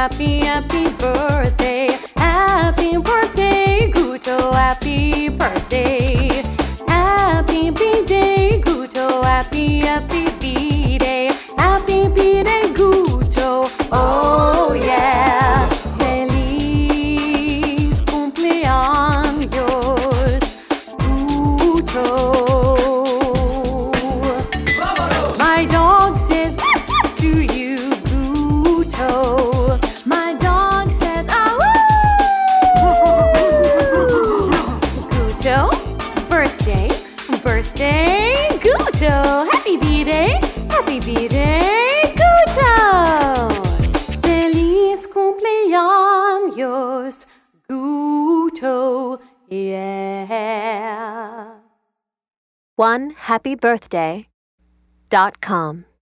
happy, happy birthday. Happy birthday, Guto, happy birthday. Happy B-Day, Guto, happy, happy B-Day. Happy B-Day, Guto, oh yeah. Feliz cumpleaños, Guto. My dog says to you, Guto. My dog says, ah, Guto, birthday, birthday, Guto. Happy B-Day, happy B-Day, Guto. Feliz cumpleaños, Guto, yeah. OneHappyBirthday.com